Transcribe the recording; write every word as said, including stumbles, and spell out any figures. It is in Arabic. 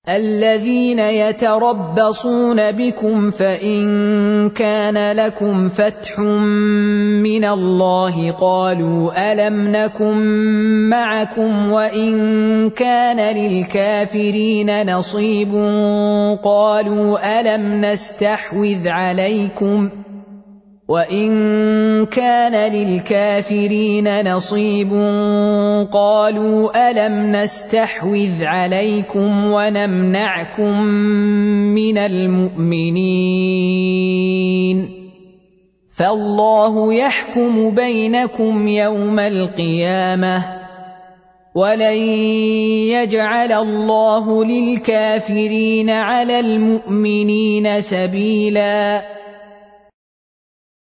الذين يتربصون بكم فإن كان لكم فتح من الله قالوا ألم نكن معكم وإن كان للكافرين نصيب قالوا ألم نستحوذ عليكم وإن كان للكافرين نصيب قالوا ألم نستحوذ عليكم ونمنعكم من المؤمنين فالله يحكم بينكم يوم القيامة ولن يجعل الله للكافرين على المؤمنين سبيلاً